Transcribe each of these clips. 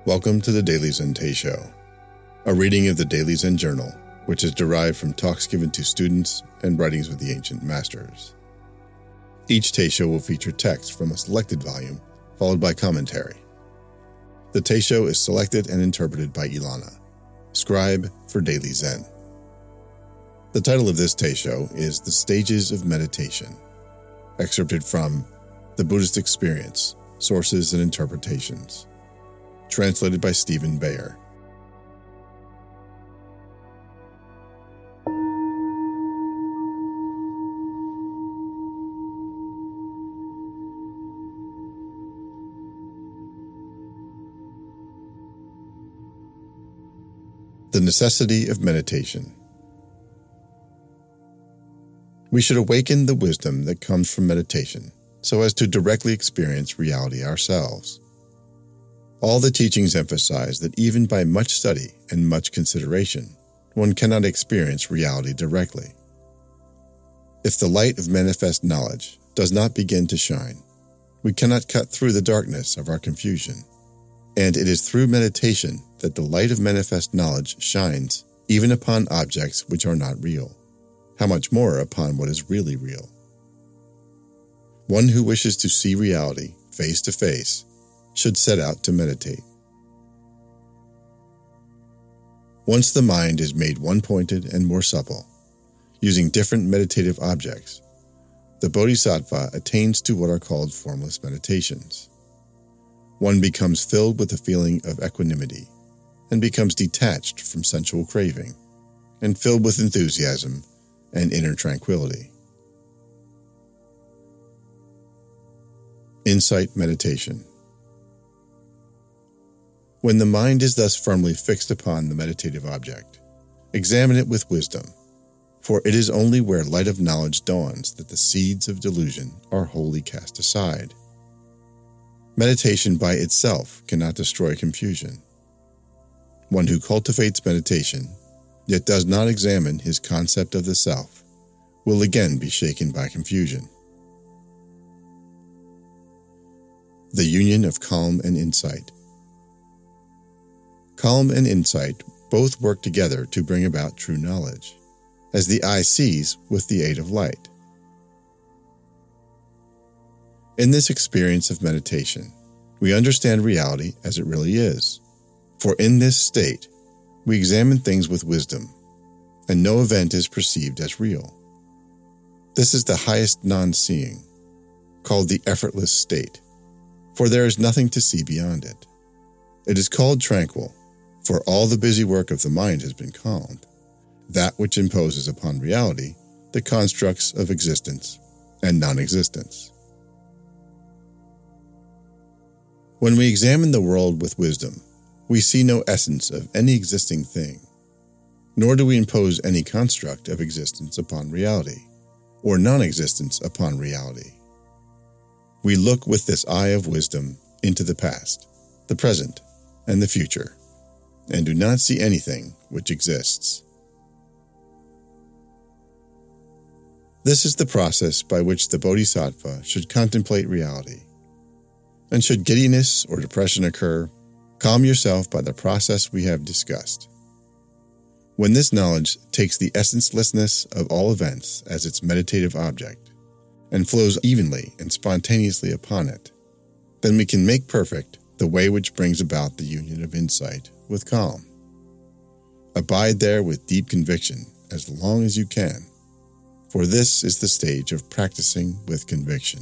Welcome to the Daily Zen Show, a reading of the Daily Zen Journal, which is derived from talks given to students and writings with the ancient masters. Each Teisho will feature text from a selected volume, followed by commentary. The Teisho is selected and interpreted by Ilana, scribe for Daily Zen. The title of this Teisho is The Stages of Meditation, excerpted from The Buddhist Experience, Sources and Interpretations, translated by Stephen Bayer. The necessity of meditation. We should awaken the wisdom that comes from meditation so as to directly experience reality ourselves. All the teachings emphasize that even by much study and much consideration, one cannot experience reality directly. If the light of manifest knowledge does not begin to shine, we cannot cut through the darkness of our confusion. And it is through meditation that the light of manifest knowledge shines even upon objects which are not real. How much more upon what is really real? One who wishes to see reality face to face should set out to meditate. Once the mind is made one-pointed and more supple, using different meditative objects, the bodhisattva attains to what are called formless meditations. One becomes filled with a feeling of equanimity and becomes detached from sensual craving and filled with enthusiasm and inner tranquility. Insight meditation. When the mind is thus firmly fixed upon the meditative object, examine it with wisdom, for it is only where light of knowledge dawns that the seeds of delusion are wholly cast aside. Meditation by itself cannot destroy confusion. One who cultivates meditation, yet does not examine his concept of the self, will again be shaken by confusion. The union of calm and insight. Calm and insight both work together to bring about true knowledge, as the eye sees with the aid of light. In this experience of meditation, we understand reality as it really is, for in this state, we examine things with wisdom, and no event is perceived as real. This is the highest non-seeing, called the effortless state, for there is nothing to see beyond it. It is called tranquil, for all the busy work of the mind has been calmed, that which imposes upon reality the constructs of existence and non-existence. When we examine the world with wisdom, we see no essence of any existing thing, nor do we impose any construct of existence upon reality, or non-existence upon reality. We look with this eye of wisdom into the past, the present, and the future, and do not see anything which exists. This is the process by which the bodhisattva should contemplate reality. And should giddiness or depression occur, calm yourself by the process we have discussed. When this knowledge takes the essencelessness of all events as its meditative object, and flows evenly and spontaneously upon it, then we can make perfect the way which brings about the union of insight with calm. Abide there with deep conviction as long as you can, for this is the stage of practicing with conviction.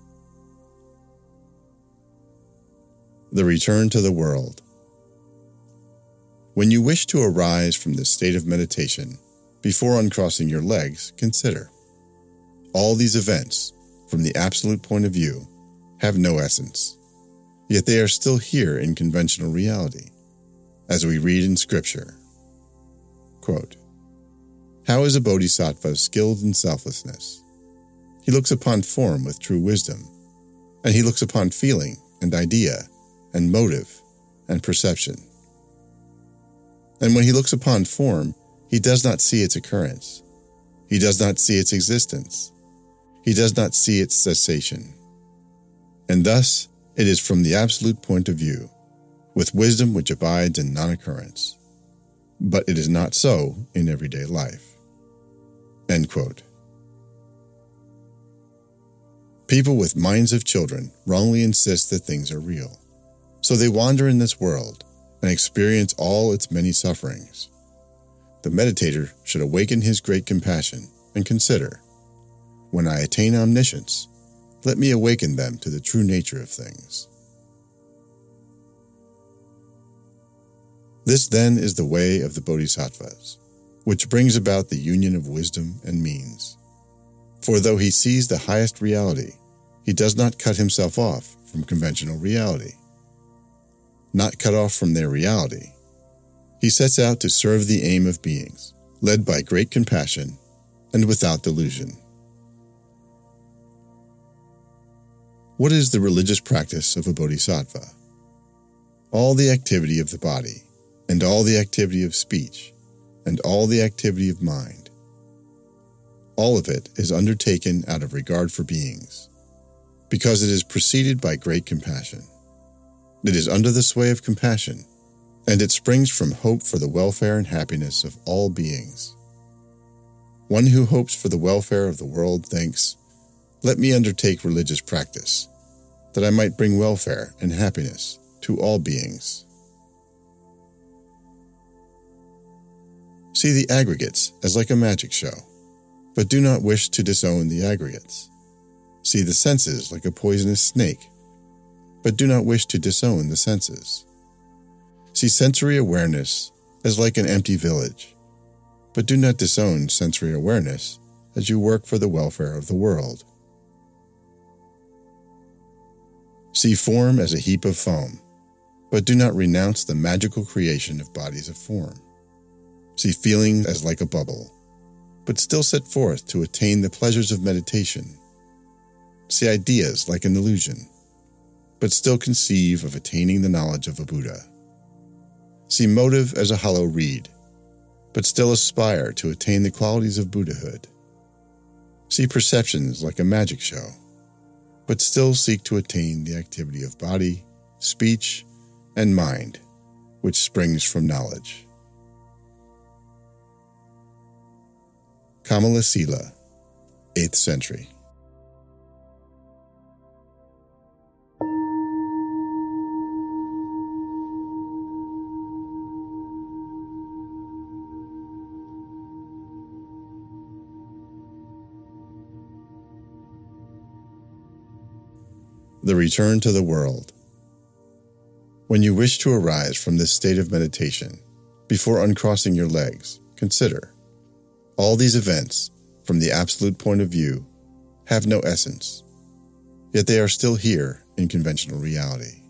The return to the world. When you wish to arise from this state of meditation, before uncrossing your legs, consider. All these events, from the absolute point of view, have no essence, yet they are still here in conventional reality, as we read in Scripture. Quote, "How is a bodhisattva skilled in selflessness? He looks upon form with true wisdom, and he looks upon feeling and idea and motive and perception. And when he looks upon form, he does not see its occurrence. He does not see its existence. He does not see its cessation. And thus, it is from the absolute point of view, with wisdom which abides in non-occurrence. But it is not so in everyday life." End quote. People with minds of children wrongly insist that things are real. So they wander in this world and experience all its many sufferings. The meditator should awaken his great compassion and consider, "When I attain omniscience, let me awaken them to the true nature of things." This then is the way of the Bodhisattvas, which brings about the union of wisdom and means. For though he sees the highest reality, he does not cut himself off from conventional reality. Not cut off from their reality, he sets out to serve the aim of beings, led by great compassion and without delusion. What is the religious practice of a bodhisattva? All the activity of the body, and all the activity of speech, and all the activity of mind. All of it is undertaken out of regard for beings, because it is preceded by great compassion. It is under the sway of compassion, and it springs from hope for the welfare and happiness of all beings. One who hopes for the welfare of the world thinks, "Let me undertake religious practice, that I might bring welfare and happiness to all beings." See the aggregates as like a magic show, but do not wish to disown the aggregates. See the senses like a poisonous snake, but do not wish to disown the senses. See sensory awareness as like an empty village, but do not disown sensory awareness as you work for the welfare of the world. See form as a heap of foam, but do not renounce the magical creation of bodies of form. See feeling as like a bubble, but still set forth to attain the pleasures of meditation. See ideas like an illusion, but still conceive of attaining the knowledge of a Buddha. See motive as a hollow reed, but still aspire to attain the qualities of Buddhahood. See perceptions like a magic show, but still seek to attain the activity of body, speech, and mind, which springs from knowledge. Kamala Sila, 8th century. The return to the world. When you wish to arise from this state of meditation, before uncrossing your legs, consider, all these events, from the absolute point of view, have no essence, yet they are still here in conventional reality.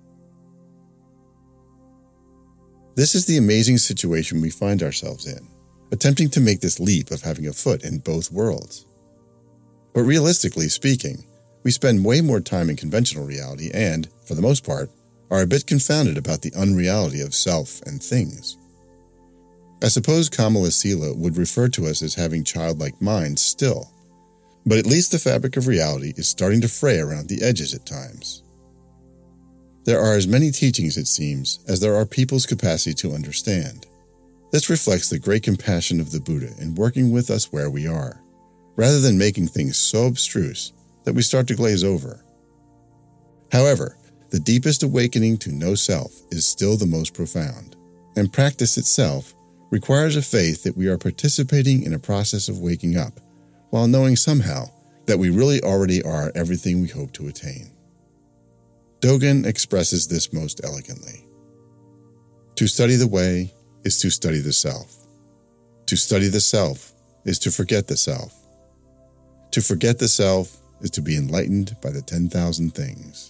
This is the amazing situation we find ourselves in, attempting to make this leap of having a foot in both worlds. But realistically speaking, we spend way more time in conventional reality and, for the most part, are a bit confounded about the unreality of self and things. I suppose Kamala Sila would refer to us as having childlike minds still, but at least the fabric of reality is starting to fray around the edges at times. There are as many teachings, it seems, as there are people's capacity to understand. This reflects the great compassion of the Buddha in working with us where we are, rather than making things so abstruse that we start to glaze over. However, the deepest awakening to no self is still the most profound, and practice itself requires a faith that we are participating in a process of waking up, while knowing somehow that we really already are everything we hope to attain. Dogen expresses this most elegantly. To study the way is to study the self. To study the self is to forget the self. To forget the self is to be enlightened by the 10,000 things.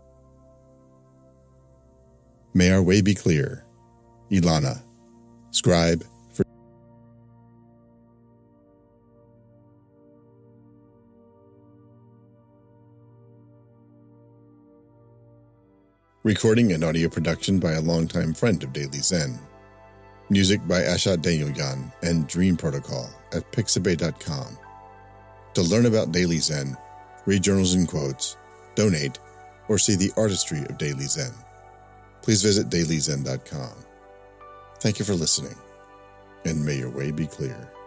May our way be clear. Ilana, scribe for recording and audio production by a longtime friend of Daily Zen. Music by Asha Denyoyan and Dream Protocol at pixabay.com. To learn about Daily Zen, read journals and quotes, donate, or see the artistry of Daily Zen, please visit dailyzen.com. Thank you for listening, and may your way be clear.